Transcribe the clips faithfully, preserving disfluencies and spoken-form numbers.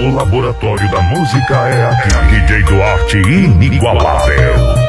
O laboratório da música é aqui. D J Duarte inigualável.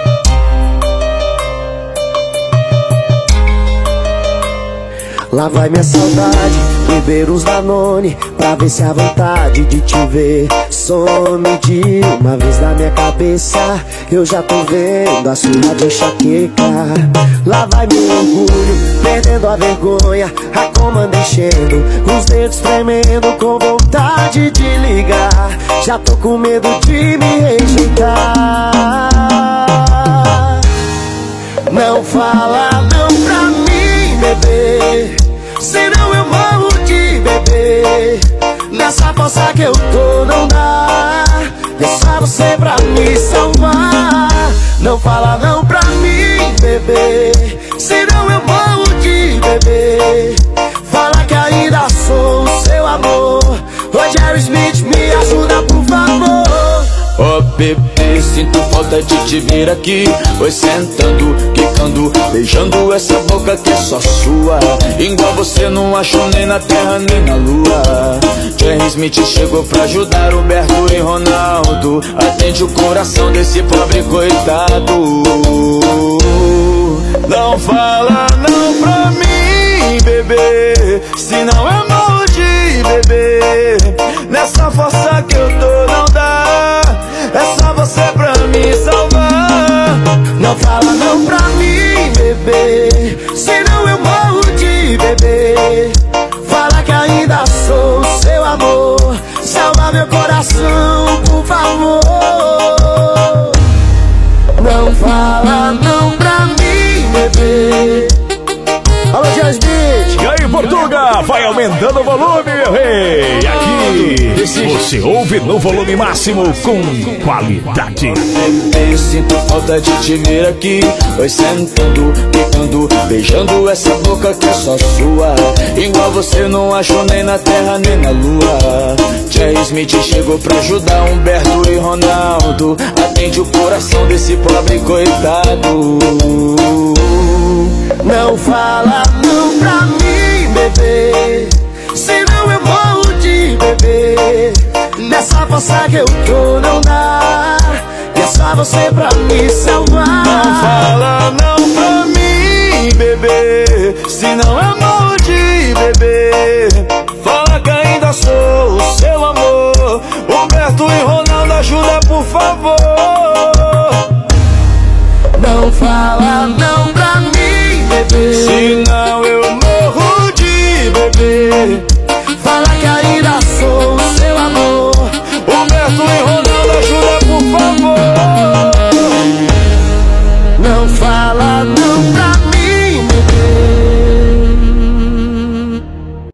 Lá vai minha saudade, beber uns Danone pra ver se a vontade de te ver some de uma vez na minha cabeça. Eu já tô vendo a sua de enxaqueca. Lá vai meu orgulho, perdendo a vergonha, a comanda enchendo, os dedos tremendo com vontade de ligar. Já tô com medo de me rejeitar. Não fala não pra mim, bebê, senão eu morro de bebê. Nessa força que eu tô não dá, é só você pra me salvar. Não fala não pra mim, bebê, senão eu morro de bebê. Fala que ainda sou o seu amor. Ô Jerry Smith, me ajuda por favor. Ó oh, bebê, sinto falta de te ver aqui. Oi, sentando, quicando, beijando essa boca que é só sua. Igual você não achou nem na terra nem na lua. Jerry Smith chegou pra ajudar Humberto e Ronaldo. Atende o coração desse pobre coitado. Não fala não pra mim, bebê, senão eu morro de bebê. Nessa força que eu tô não dá, é só você pra me salvar. Não fala não pra mim, bebê, senão eu morro de bebê. Fala que ainda sou o seu amor. Salva meu coração, por favor. Não fala não pra mim, bebê. Alô, Jasmine. E aí, Portuga, vai aumentando o volume, meu rei. Aqui você ouve no volume máximo com qualidade. Eu sinto falta de te ver aqui. Oi, sentando, quicando, beijando essa boca que é só sua. Igual você não achou nem na terra nem na lua. Jerry Smith chegou pra ajudar Humberto e Ronaldo. Atende o coração desse pobre coitado. Não fala não pra mim, bebê, senão eu morro de bebê. Nessa força que eu tô não dá, é só você pra me salvar. Não fala não pra mim, bebê, senão eu morro de bebê.